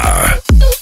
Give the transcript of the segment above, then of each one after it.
Paraná.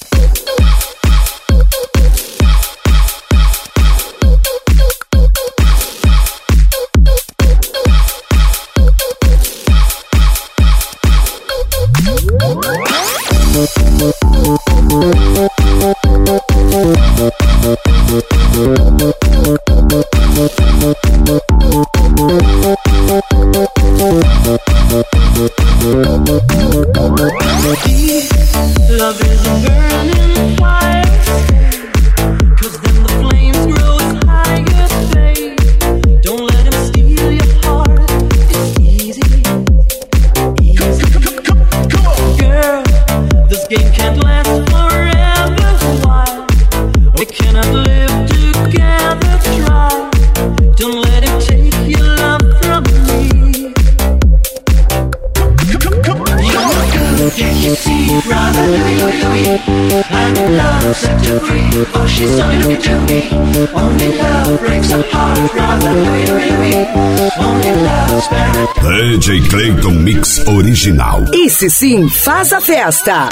Love is a burning fire, 'cause then the flames grow higher, babe. Don't let him steal your heart. It's easy, easy. Girl, this game can't last forever. Why? We cannot live together. Try. Don't let him take your love from me. Can't you see, brother Louie? I'm in love, set to free. Oh, she's only looking to me. Only love breaks a heart, brother Louie. Only love spares. DJ Clayton Mix original. Esse sim faz a festa.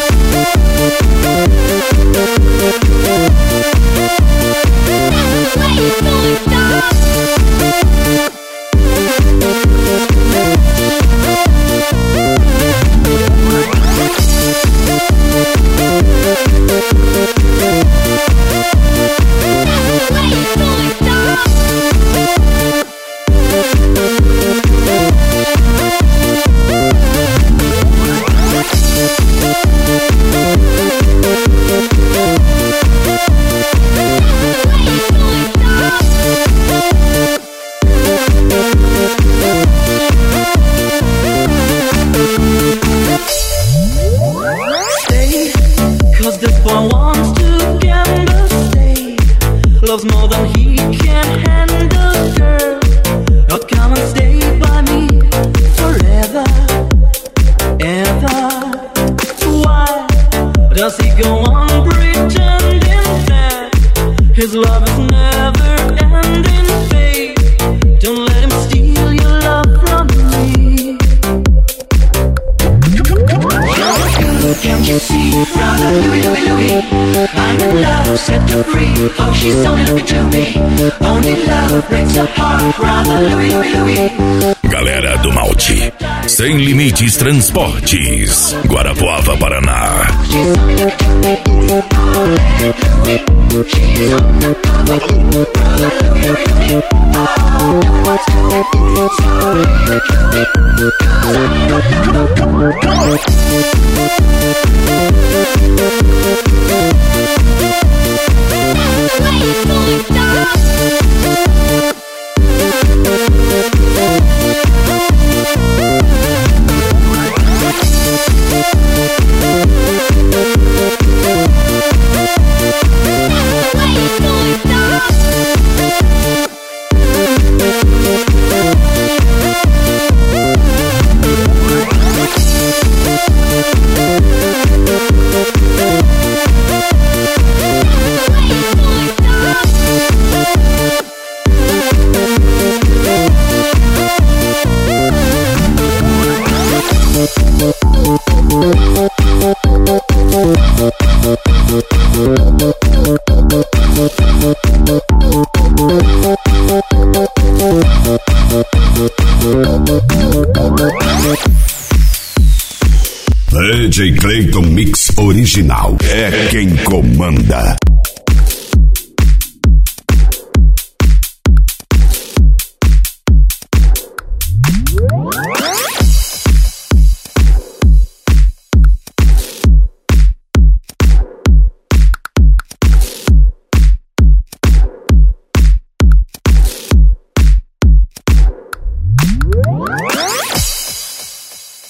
Loves more than he can handle, girl. Oh, come and stay by me forever, ever. Why does he go on pretending that his love is never ending, babe? Don't let him steal your love from me. Can't you see, brother Louie? I'm in love, set to free. Oh, she's only looking to me. Only love breaks a heart, brother Louie. Galera do Malte, Sem Limites Transportes, Guarapuava, Paraná. DJ Clayton Mix original é quem comanda.